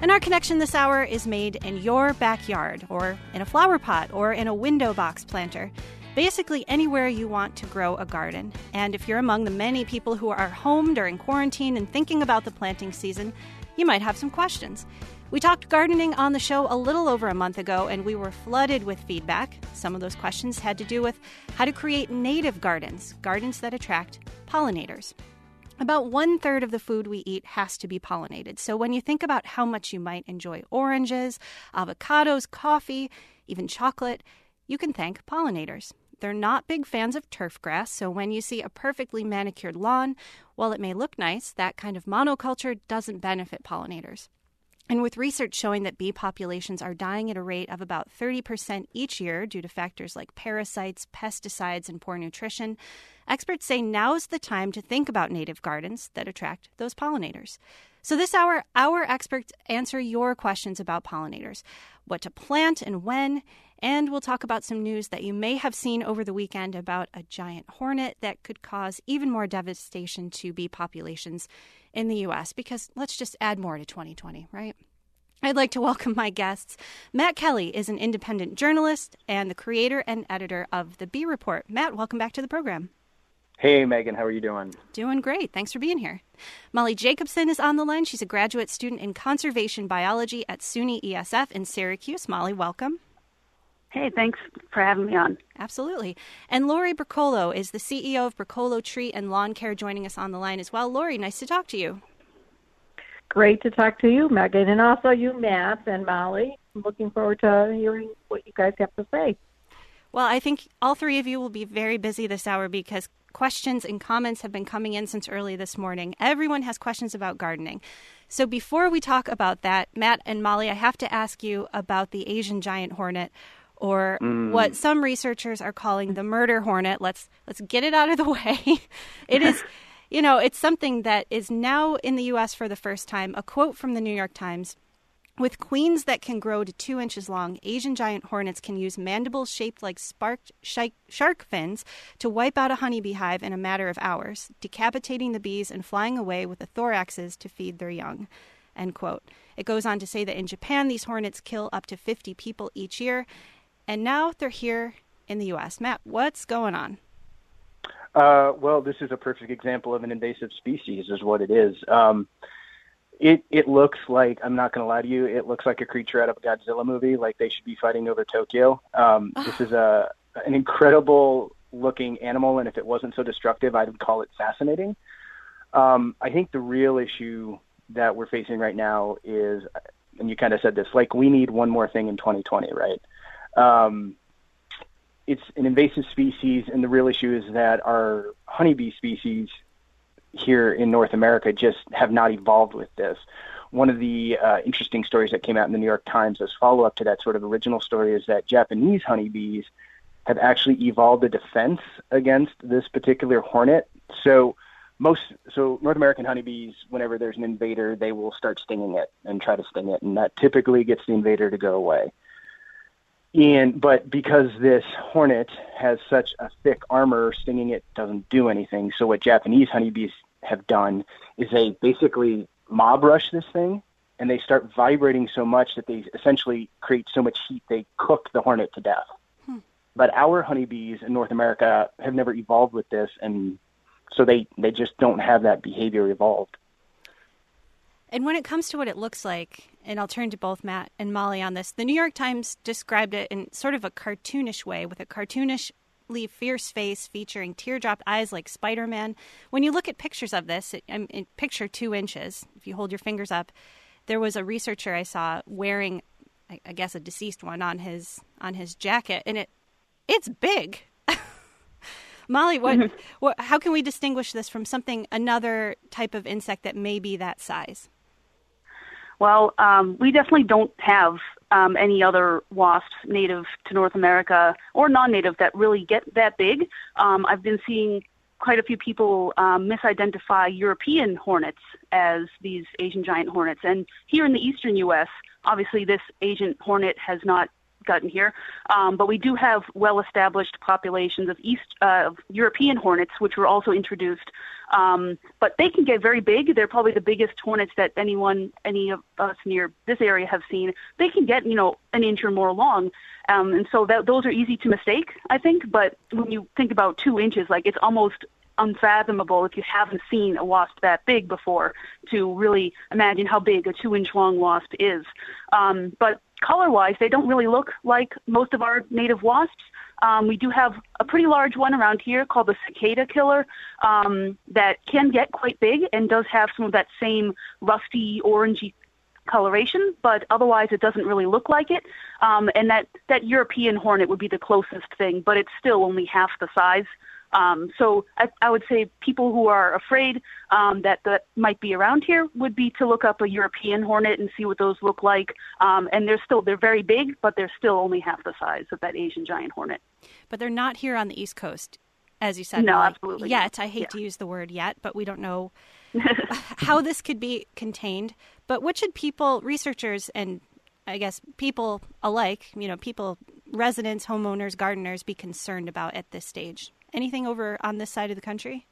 And our connection this hour is made in your backyard, or in a flower pot, or in a window box planter. Basically anywhere you want to grow a garden. And if you're among the many people who are home during quarantine and thinking about the planting season, you might have some questions. We talked gardening on the show a little over a month ago, and we were flooded with feedback. Some of those questions had to do with how to create native gardens, gardens that attract pollinators. About 1/3 of the food we eat has to be pollinated. So when you think about how much you might enjoy oranges, avocados, coffee, even chocolate, you can thank pollinators. They're not big fans of turf grass, so when you see a perfectly manicured lawn, while it may look nice, that kind of monoculture doesn't benefit pollinators. And with research showing that bee populations are dying at a rate of about 30% each year due to factors like parasites, pesticides, and poor nutrition, experts say now's the time to think about native gardens that attract those pollinators. So this hour, our experts answer your questions about pollinators, what to plant and when, and we'll talk about some news that you may have seen over the weekend about a giant hornet that could cause even more devastation to bee populations in the U.S., because let's just add more to 2020, right? I'd like to welcome my guests. Matt Kelly is an independent journalist and the creator and editor of The Bee Report. Matt, welcome back to the program. Hey, Megan. How are you doing? Doing great. Thanks for being here. Molly Jacobson is on the line. She's a graduate student in conservation biology at SUNY ESF in Syracuse. Molly, welcome. Hey, thanks for having me on. Absolutely. And Lori Bricolo is the CEO of Bricolo Tree and Lawn Care, joining us on the line as well. Lori, nice to talk to you. Great to talk to you, Megan, and also you, Matt and Molly. I'm looking forward to hearing what you guys have to say. Well, I think all three of you will be very busy this hour because questions and comments have been coming in since early this morning. Everyone has questions about gardening. So before we talk about that, Matt and Molly, I have to ask you about the Asian giant hornet, or what some researchers are calling the murder hornet. Let's get it out of the way. It is, it's something that is now in the U.S. for the first time. A quote from the New York Times: "With queens that can grow to 2 inches long, Asian giant hornets can use mandibles shaped like shark fins to wipe out a honeybee hive in a matter of hours, decapitating the bees and flying away with the thoraxes to feed their young." End quote. It goes on to say that in Japan, these hornets kill up to 50 people each year. And now they're here in the U.S. Matt, what's going on? Well, this is a perfect example of an invasive species, is what it is. It looks like, I'm not going to lie to you, it looks like a creature out of a Godzilla movie, like they should be fighting over Tokyo. This is an incredible-looking animal, and if it wasn't so destructive, I would call it fascinating. I think the real issue that we're facing right now is, and you kind of said this, like we need one more thing in 2020, right? It's an invasive species, and the real issue is that our honeybee species here in North America just have not evolved with this. One of the interesting stories that came out in the New York Times as follow-up to that sort of original story is that Japanese honeybees have actually evolved a defense against this particular hornet. So North American honeybees, whenever there's an invader, they will start stinging it and try to sting it, and that typically gets the invader to go away. But because this hornet has such a thick armor, stinging it doesn't do anything. So what Japanese honeybees have done is they basically mob rush this thing, and they start vibrating so much that they essentially create so much heat they cook the hornet to death. But our honeybees in North America have never evolved with this, and so they just don't have that behavior evolved. And when it comes to what it looks like, and I'll turn to both Matt and Molly on this, the New York Times described it in sort of a cartoonish way, with a cartoonishly fierce face featuring teardrop eyes like Spider-Man. When you look at pictures of this, picture 2 inches, if you hold your fingers up, there was a researcher I saw wearing, I guess, a deceased one on his jacket, and it's big. Molly, how can we distinguish this from another type of insect that may be that size? Well, we definitely don't have any other wasps native to North America or non-native that really get that big. I've been seeing quite a few people misidentify European hornets as these Asian giant hornets. And here in the eastern U.S., obviously this Asian hornet has not gotten here. But we do have well-established populations of European hornets, which were also introduced. But they can get very big. They're probably the biggest hornets that any of us near this area have seen. They can get, an inch or more long. And so those are easy to mistake, I think. But when you think about 2 inches, it's almost unfathomable if you haven't seen a wasp that big before to really imagine how big a 2-inch long wasp is. But color-wise, they don't really look like most of our native wasps. We do have a pretty large one around here called the cicada killer that can get quite big and does have some of that same rusty, orangey coloration, but otherwise it doesn't really look like it. And that European hornet would be the closest thing, but it's still only half the size. So I would say people who are afraid that might be around here would be to look up a European hornet and see what those look like. And they're very big, but they're still only half the size of that Asian giant hornet. But they're not here on the East Coast, as you said. No, absolutely. Yet. I hate to use the word yet, but we don't know how this could be contained. But what should people, researchers, and I guess people alike, people, residents, homeowners, gardeners, be concerned about at this stage? Anything over on this side of the country?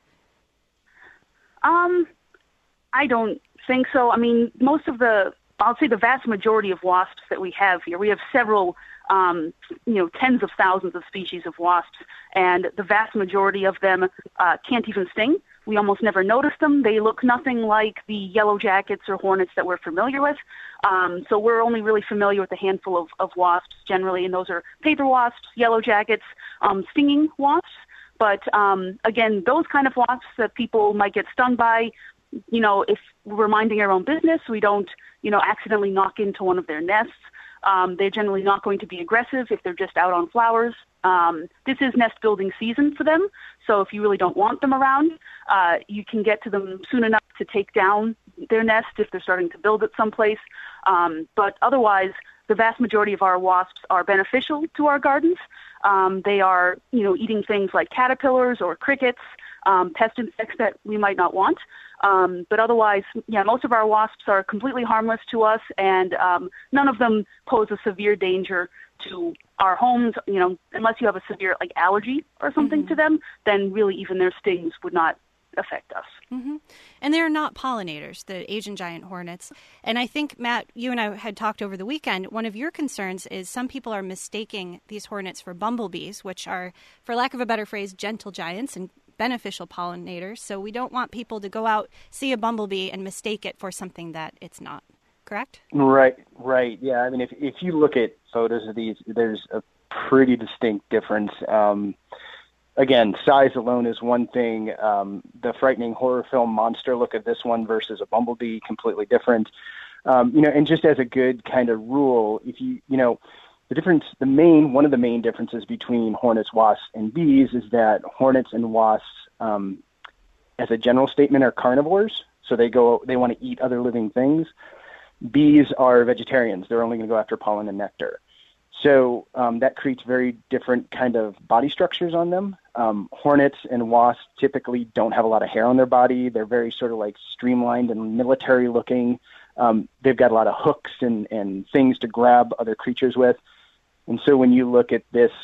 I don't think so. I mean, I'll say the vast majority of wasps that we have here, we have several, tens of thousands of species of wasps, and the vast majority of them can't even sting. We almost never notice them. They look nothing like the yellow jackets or hornets that we're familiar with. So we're only really familiar with a handful of wasps generally, and those are paper wasps, yellow jackets, stinging wasps. But again, those kind of wasps that people might get stung by, if we're minding our own business, we don't, accidentally knock into one of their nests. They're generally not going to be aggressive if they're just out on flowers. This is nest building season for them, so if you really don't want them around, you can get to them soon enough to take down their nest if they're starting to build it someplace. But otherwise, the vast majority of our wasps are beneficial to our gardens. They are, eating things like caterpillars or crickets, pest insects that we might not want. But otherwise, most of our wasps are completely harmless to us, and none of them pose a severe danger to our homes. Unless you have a severe allergy or something to them, then really even their stings would not affect us. Mm-hmm. And they're not pollinators, the Asian giant hornets. And I think, Matt, you and I had talked over the weekend. One of your concerns is some people are mistaking these hornets for bumblebees, which are, for lack of a better phrase, gentle giants and beneficial pollinators. So we don't want people to go out, see a bumblebee, and mistake it for something that it's not. Correct? Right. Yeah, I mean, if you look at photos of these, there's a pretty distinct difference. Again, size alone is one thing. The frightening horror film monster look of this one versus a bumblebee, completely different. And just as a good kind of rule, if one of the main differences between hornets, wasps, and bees is that hornets and wasps, as a general statement, are carnivores. So they want to eat other living things. Bees are vegetarians. They're only going to go after pollen and nectar. So that creates very different kind of body structures on them. Hornets and wasps typically don't have a lot of hair on their body. They're very sort of streamlined and military looking. They've got a lot of hooks and things to grab other creatures with. And so when you look at this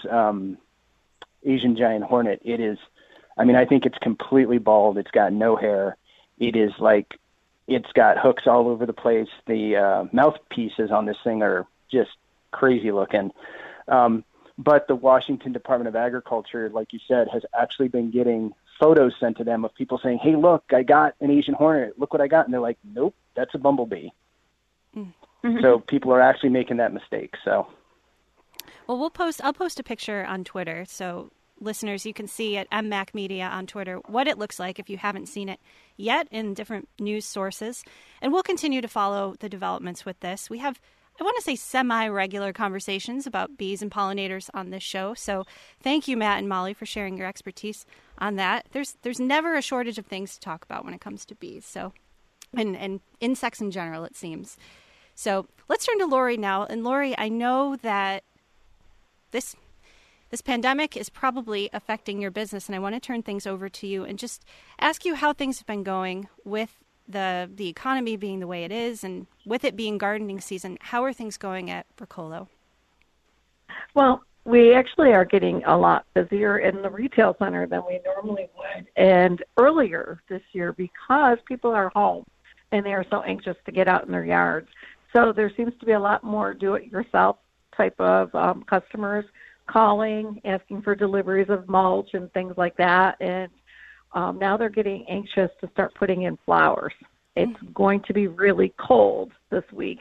Asian giant hornet, it is, I think it's completely bald. It's got no hair. It is it's got hooks all over the place. The mouthpieces on this thing are just crazy looking. But the Washington Department of Agriculture, like you said, has actually been getting photos sent to them of people saying, hey, look, I got an Asian hornet. Look what I got. And they're like, nope, that's a bumblebee. Mm-hmm. So people are actually making that mistake. So, well, I'll post a picture on Twitter. So listeners, you can see at MMac Media on Twitter what it looks like if you haven't seen it yet in different news sources. And we'll continue to follow the developments with this. We have, I want to say, semi-regular conversations about bees and pollinators on this show. So thank you, Matt and Molly, for sharing your expertise on that. There's never a shortage of things to talk about when it comes to bees. So, and insects in general, it seems. So let's turn to Lori now. And Lori, I know that this pandemic is probably affecting your business, and I want to turn things over to you and just ask you how things have been going with the economy being the way it is, and with it being gardening season. How are things going at Vercolo? Well, we actually are getting a lot busier in the retail center than we normally would, and earlier this year because people are home and they are so anxious to get out in their yards. So there seems to be a lot more do-it-yourself type of customers calling, asking for deliveries of mulch and things like that, and now they're getting anxious to start putting in flowers. It's going to be really cold this week,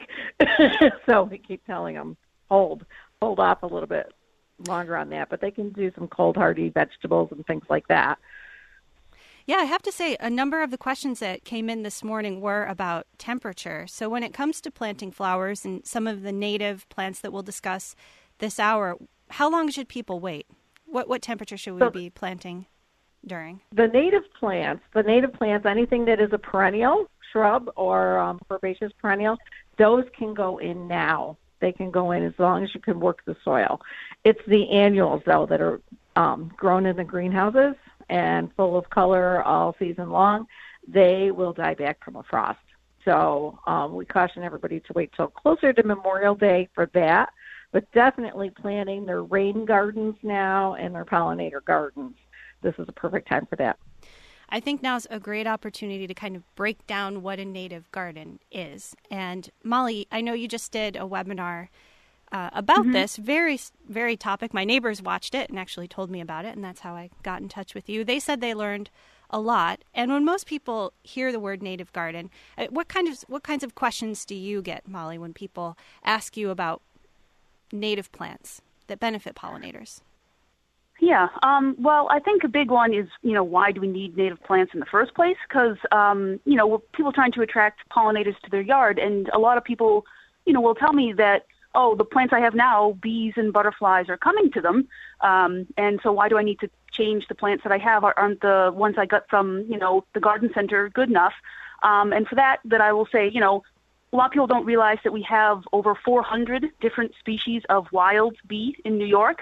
so we keep telling them, hold off a little bit longer on that, but they can do some cold hardy vegetables and things like that. Yeah, I have to say a number of the questions that came in this morning were about temperature. So when it comes to planting flowers and some of the native plants that we'll discuss this hour, how long should people wait? What temperature should we be planting during? The native plants, anything that is a perennial shrub or herbaceous perennial, those can go in now. They can go in as long as you can work the soil. It's the annuals, though, that are grown in the greenhouses and full of color all season long. They will die back from a frost. So we caution everybody to wait till closer to Memorial Day for that, but definitely planting their rain gardens now and their pollinator gardens. This is a perfect time for that. I think now's a great opportunity to kind of break down what a native garden is. And Molly, I know you just did a webinar about this very, very topic. My neighbors watched it and actually told me about it, and that's how I got in touch with you. They said they learned a lot. And when most people hear the word native garden, what kinds of questions do you get, Molly, when people ask you about native plants that benefit pollinators? Yeah, well, I think a big one is, why do we need native plants in the first place? Because, we're people trying to attract pollinators to their yard, and a lot of people, will tell me that, oh, the plants I have now, bees and butterflies are coming to them, and so why do I need to change the plants that I have? Aren't the ones I got from, the garden center good enough? And for that I will say, a lot of people don't realize that we have over 400 different species of wild bee in New York.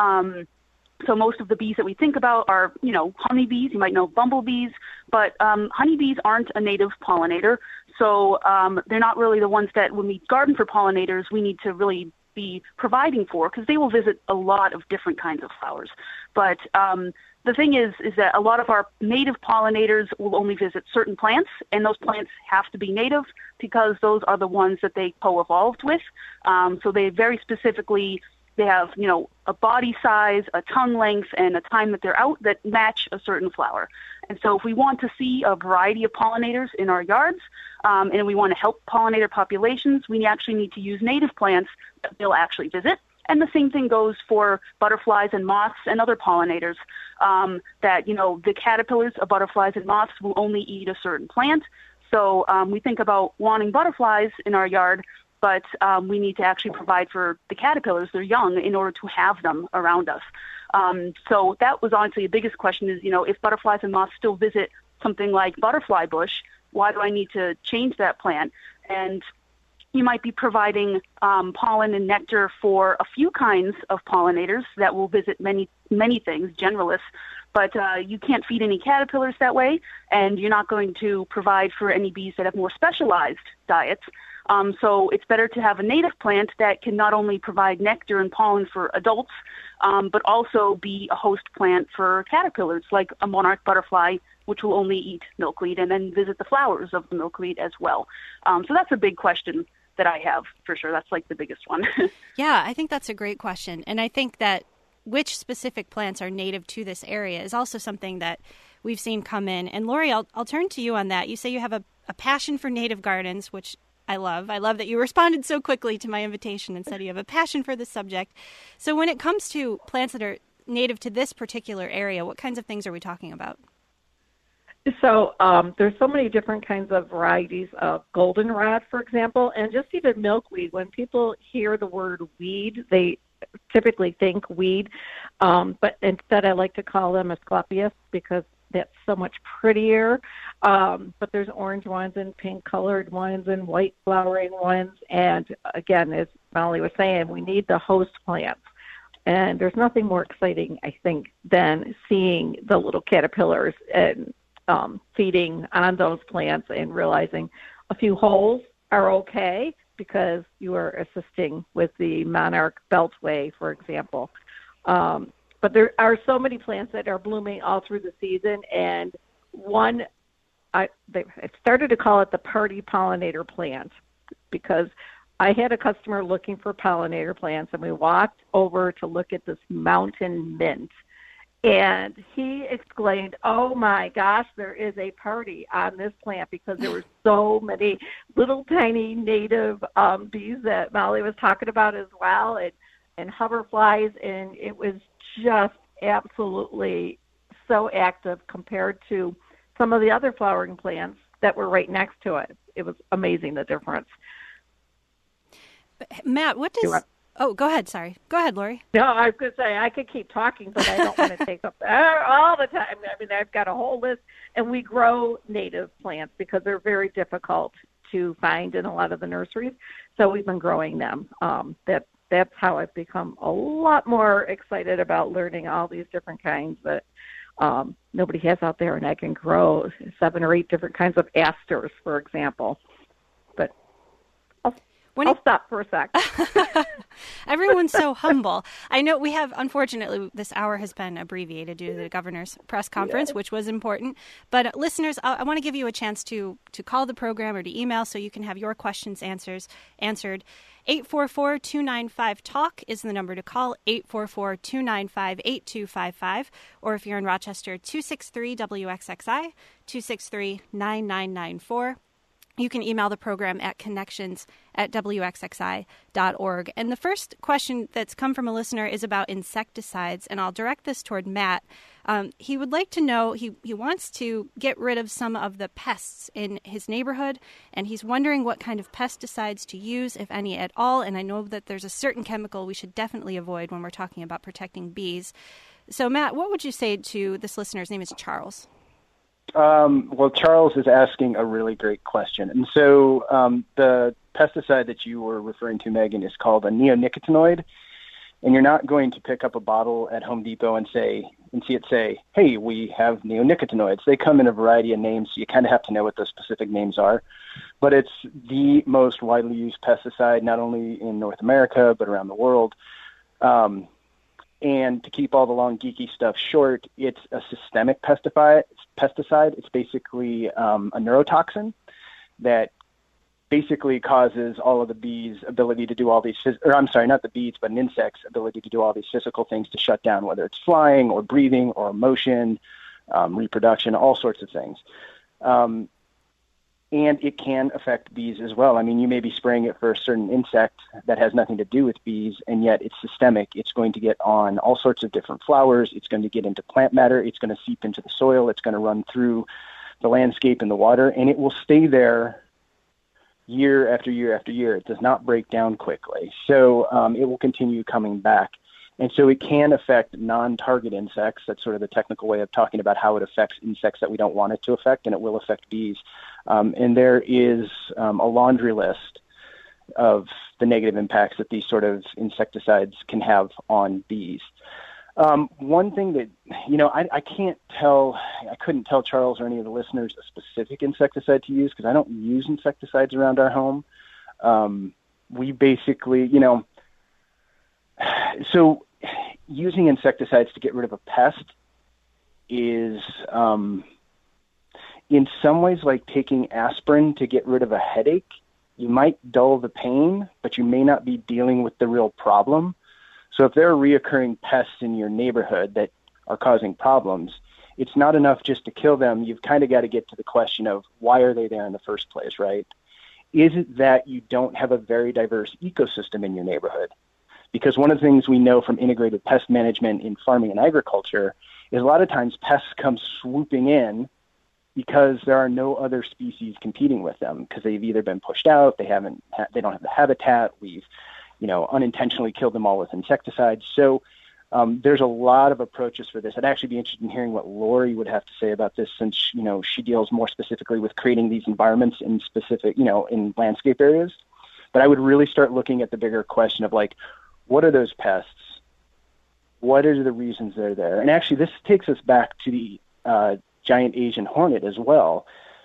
So most of the bees that we think about are, honeybees. You might know bumblebees, but honeybees aren't a native pollinator. So they're not really the ones that when we garden for pollinators, we need to really be providing for, because they will visit a lot of different kinds of flowers. But the thing is that a lot of our native pollinators will only visit certain plants, and those plants have to be native because those are the ones that they co-evolved with. So they very specifically, they have, a body size, a tongue length, and a time that they're out that match a certain flower. And so if we want to see a variety of pollinators in our yards, and we want to help pollinator populations, we actually need to use native plants that they'll actually visit. And the same thing goes for butterflies and moths and other pollinators, that, the caterpillars of butterflies and moths will only eat a certain plant. So we think about wanting butterflies in our yard, but we need to actually provide for the caterpillars, they're young, in order to have them around us. So that was honestly the biggest question is, if butterflies and moths still visit something like butterfly bush, why do I need to change that plant? And you might be providing pollen and nectar for a few kinds of pollinators that will visit many, many things, generalists, but you can't feed any caterpillars that way, and you're not going to provide for any bees that have more specialized diets. So it's better to have a native plant that can not only provide nectar and pollen for adults, but also be a host plant for caterpillars, like a monarch butterfly, which will only eat milkweed and then visit the flowers of the milkweed as well. So that's a big question that I have, for sure. That's like the biggest one. Yeah, I think that's a great question. And I think that which specific plants are native to this area is also something that we've seen come in. And Lori, I'll turn to you on that. You say you have a passion for native gardens, which I love. I love that you responded so quickly to my invitation and said you have a passion for the subject. So when it comes to plants that are native to this particular area, what kinds of things are we talking about? So there's so many different kinds of varieties of goldenrod, for example, and just even milkweed. When people hear the word weed, they typically think weed, but instead I like to call them Asclepias because that's so much prettier. But there's orange ones and pink-colored ones and white flowering ones. And again, as Molly was saying, we need the host plants. And there's nothing more exciting, I think, than seeing the little caterpillars and feeding on those plants and realizing a few holes are okay, because you are assisting with the monarch beltway, for example. But there are so many plants that are blooming all through the season, and I started to call it the party pollinator plant, because I had a customer looking for pollinator plants, and we walked over to look at this mountain mint. And he exclaimed, "Oh my gosh, there is a party on this plant," because there were so many little tiny native bees that Molly was talking about as well, and hoverflies, and it was just absolutely so active compared to some of the other flowering plants that were right next to it. It was amazing, the difference. Matt, what does... Oh, go ahead. Sorry. Go ahead, Lori. No, I was going to say I could keep talking, but I don't want to take up all the time. I mean, I've got a whole list, and we grow native plants because they're very difficult to find in a lot of the nurseries. So we've been growing them. That's how I've become a lot more excited about learning all these different kinds that nobody has out there, and I can grow 7 or 8 different kinds of asters, for example. But I'll stop for a sec. Everyone's so humble. I know we have, unfortunately, this hour has been abbreviated due to the governor's press conference, which was important. But listeners, I want to give you a chance to call the program or to email so you can have your questions answered. 844-295-TALK is the number to call, 844-295-8255. Or if you're in Rochester, 263-WXXI, 263-9994. You can email the program at connections@wxxi.org. And the first question that's come from a listener is about insecticides, and I'll direct this toward Matt. He would like to know, he wants to get rid of some of the pests in his neighborhood, and he's wondering what kind of pesticides to use, if any at all. And I know that there's a certain chemical we should definitely avoid when we're talking about protecting bees. So, Matt, what would you say to this listener? His name is Charles. Well, Charles is asking a really great question. And so the pesticide that you were referring to, Megan, is called a neonicotinoid. And you're not going to pick up a bottle at Home Depot and see it say, "Hey, we have neonicotinoids." They come in a variety of names, so you kind of have to know what those specific names are. But it's the most widely used pesticide, not only in North America, but around the world. And to keep all the long geeky stuff short, it's a systemic pesticide. It's basically a neurotoxin that basically causes all of the bees' ability to do all these, not the bees, but an insect's ability to do all these physical things to shut down, whether it's flying or breathing or motion, reproduction, all sorts of things. And it can affect bees as well. I mean, you may be spraying it for a certain insect that has nothing to do with bees, and yet it's systemic. It's going to get on all sorts of different flowers. It's going to get into plant matter. It's going to seep into the soil. It's going to run through the landscape and the water, and it will stay there year after year after year. It does not break down quickly. So it will continue coming back. And so it can affect non-target insects. That's sort of the technical way of talking about how it affects insects that we don't want it to affect, and it will affect bees. And there is a laundry list of the negative impacts that these sort of insecticides can have on bees. One thing that, I couldn't tell Charles or any of the listeners a specific insecticide to use because I don't use insecticides around our home. We basically, so using insecticides to get rid of a pest is in some ways like taking aspirin to get rid of a headache. You might dull the pain, but you may not be dealing with the real problem. So if there are reoccurring pests in your neighborhood that are causing problems, it's not enough just to kill them. You've kind of got to get to the question of why are they there in the first place, right? Is it that you don't have a very diverse ecosystem in your neighborhood? Because one of the things we know from integrated pest management in farming and agriculture is a lot of times pests come swooping in because there are no other species competing with them because they've either been pushed out, they don't have the habitat, we've unintentionally killed them all with insecticides. So there's a lot of approaches for this. I'd actually be interested in hearing what Lori would have to say about this since, she deals more specifically with creating these environments in specific, in landscape areas. But I would really start looking at the bigger question of what are those pests? What are the reasons they're there? And actually, this takes us back to the giant Asian hornet as well.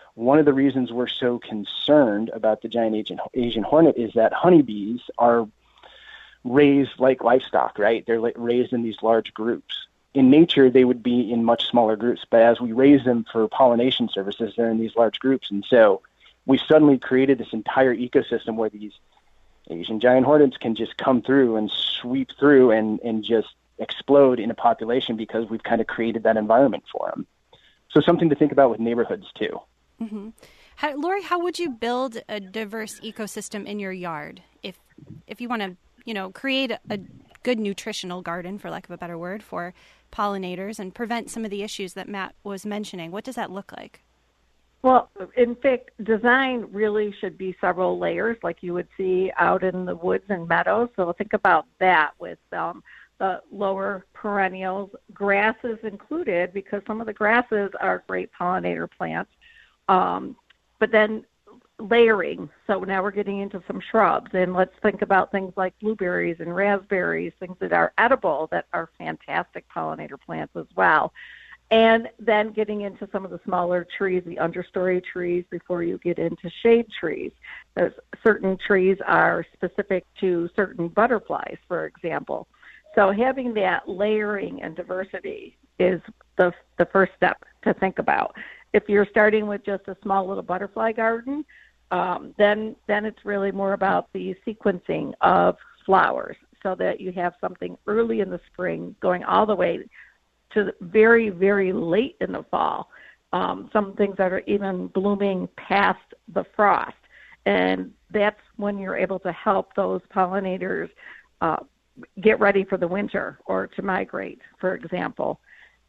One of the reasons we're so concerned about the giant Asian hornet is that honeybees are raised like livestock, right? They're raised in these large groups. In nature, they would be in much smaller groups, but as we raise them for pollination services, they're in these large groups. And so we suddenly created this entire ecosystem where these Asian giant hornets can just come through and sweep through and just explode in a population because we've kind of created that environment for them. So something to think about with neighborhoods too. Mm-hmm. Lori, how would you build a diverse ecosystem in your yard if you want to, create a good nutritional garden, for lack of a better word, for pollinators and prevent some of the issues that Matt was mentioning? What does that look like? Well, in fact, design really should be several layers like you would see out in the woods and meadows. So think about that with the lower perennials, grasses included, because some of the grasses are great pollinator plants. But then layering. So now we're getting into some shrubs, and let's think about things like blueberries and raspberries, things that are edible that are fantastic pollinator plants as well. And then getting into some of the smaller trees, the understory trees, before you get into shade trees. There's certain trees are specific to certain butterflies, for example. So having that layering and diversity is the first step to think about. If you're starting with just a small little butterfly garden, then it's really more about the sequencing of flowers so that you have something early in the spring going all the way to very, very late in the fall. Some things that are even blooming past the frost. And that's when you're able to help those pollinators get ready for the winter or to migrate, for example.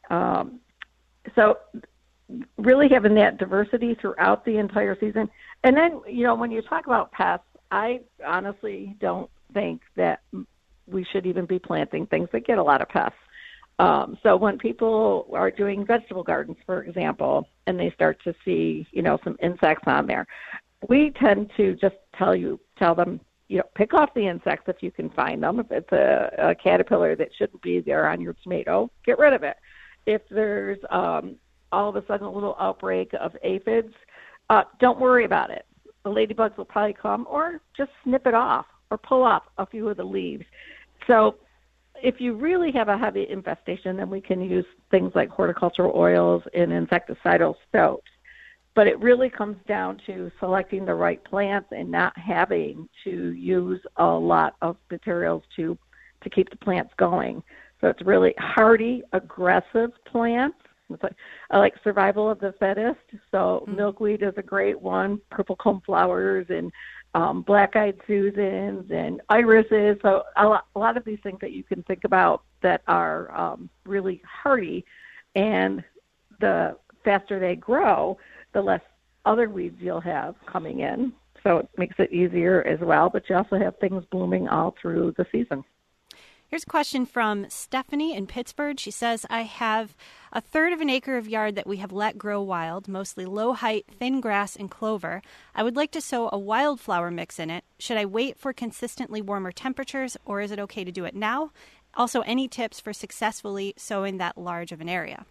So really having that diversity throughout the entire season. And then, when you talk about pests, I honestly don't think that we should even be planting things that get a lot of pests. So when people are doing vegetable gardens, for example, and they start to see, some insects on there, we tend to just tell them, pick off the insects if you can find them. If it's a caterpillar that shouldn't be there on your tomato, get rid of it. If there's all of a sudden a little outbreak of aphids, don't worry about it. The ladybugs will probably come, or just snip it off or pull off a few of the leaves. So if you really have a heavy infestation, then we can use things like horticultural oils and insecticidal soaps. But it really comes down to selecting the right plants and not having to use a lot of materials to keep the plants going. So it's really hardy, aggressive plants. I like survival of the fittest. So milkweed is a great one, purple comb flowers and black-eyed Susans and irises. So a lot of these things that you can think about that are really hardy, and the faster they grow, the less other weeds you'll have coming in. So it makes it easier as well, but you also have things blooming all through the season. Here's a question from Stephanie in Pittsburgh. She says, I have a third of an acre of yard that we have let grow wild, mostly low-height, thin grass and clover. I would like to sow a wildflower mix in it. Should I wait for consistently warmer temperatures, or is it okay to do it now? Also, any tips for successfully sowing that large of an area?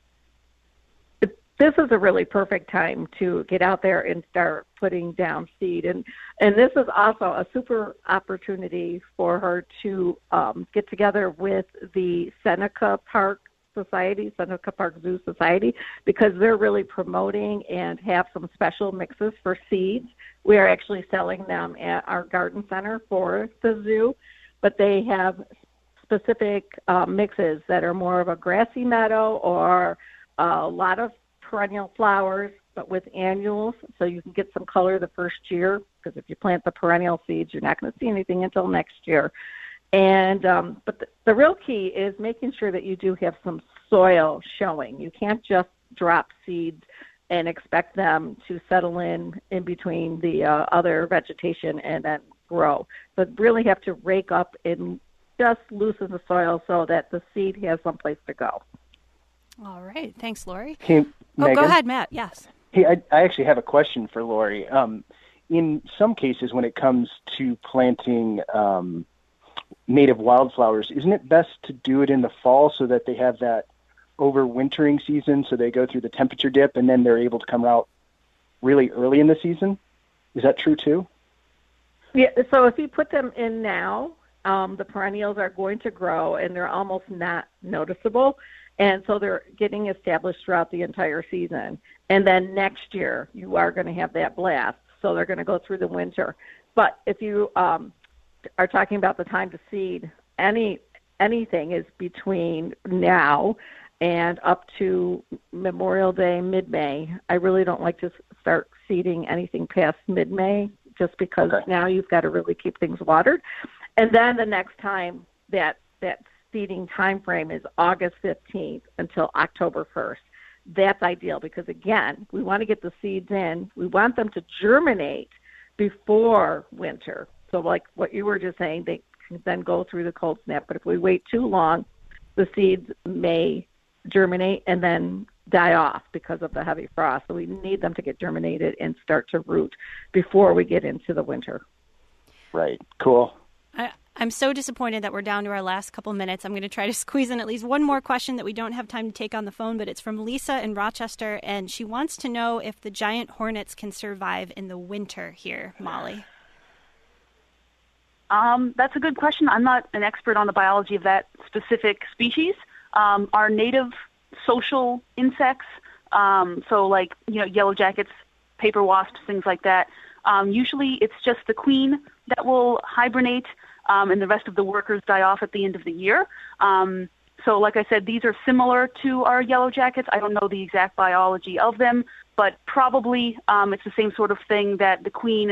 This is a really perfect time to get out there and start putting down seed. And this is also a super opportunity for her to get together with the Seneca Park Zoo Society, because they're really promoting and have some special mixes for seeds. We are actually selling them at our garden center for the zoo, but they have specific mixes that are more of a grassy meadow or a lot of perennial flowers, but with annuals, so you can get some color the first year, because if you plant the perennial seeds, you're not going to see anything until next year. And but the real key is making sure that you do have some soil showing. You can't just drop seeds and expect them to settle in between the other vegetation and then grow. But really have to rake up and just loosen the soil so that the seed has someplace to go. All right. Thanks, Lori. Hey, Megan? Go ahead, Matt. Yes. Hey, I actually have a question for Lori. In some cases, when it comes to planting native wildflowers, isn't it best to do it in the fall so that they have that overwintering season, so they go through the temperature dip and then they're able to come out really early in the season. Is that true too? Yeah, so if you put them in now, the perennials are going to grow, and they're almost not noticeable. And so they're getting established throughout the entire season. And then next year, you are going to have that blast. So they're going to go through the winter. But if you are talking about the time to seed, anything is between now and up to Memorial Day, mid-May. I really don't like to start seeding anything past mid-May, just because now you've got to really keep things watered. And then the next time that seeding time frame is August 15th until October 1st. That's ideal because, again, we want to get the seeds in. We want them to germinate before winter. So like what you were just saying, they can then go through the cold snap. But if we wait too long, the seeds may germinate and then die off because of the heavy frost. So we need them to get germinated and start to root before we get into the winter. Right. Cool. I'm so disappointed that we're down to our last couple minutes. I'm going to try to squeeze in at least one more question that we don't have time to take on the phone, but it's from Lisa in Rochester, and she wants to know if the giant hornets can survive in the winter here, Molly. That's a good question. I'm not an expert on the biology of that specific species. Our native social insects, so like, yellow jackets, paper wasps, things like that, usually it's just the queen that will hibernate, and the rest of the workers die off at the end of the year. So like I said, these are similar to our yellow jackets. I don't know the exact biology of them, but probably it's the same sort of thing that the queen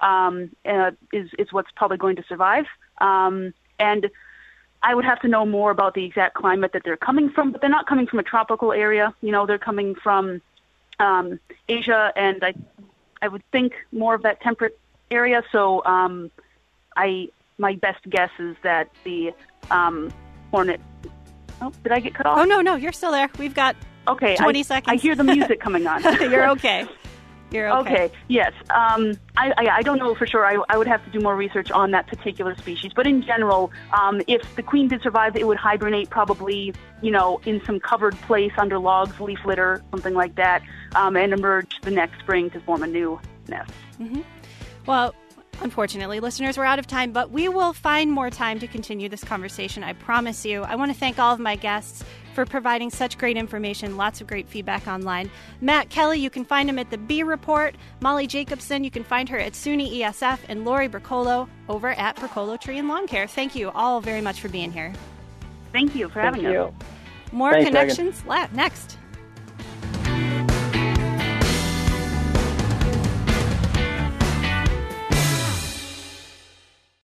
is what's probably going to survive. And I would have to know more about the exact climate that they're coming from, but they're not coming from a tropical area. They're coming from Asia, and I would think more of that temperate area. So my best guess is that the hornet... Oh, did I get cut off? Oh, no, you're still there. We've got 20 seconds. I hear the music coming on. You're okay. You're okay. Okay, yes. I don't know for sure. I would have to do more research on that particular species. But in general, if the queen did survive, it would hibernate probably, in some covered place under logs, leaf litter, something like that, and emerge the next spring to form a new nest. Mm-hmm. Well, unfortunately, listeners, we're out of time, but we will find more time to continue this conversation, I promise you. I want to thank all of my guests for providing such great information, lots of great feedback online. Matt Kelly, you can find him at the Bee Report. Molly Jacobson, you can find her at SUNY ESF. And Lori Bricolo over at Bricolo Tree and Lawn Care. Thank you all very much for being here. Thank you for having us. More Thanks, connections next.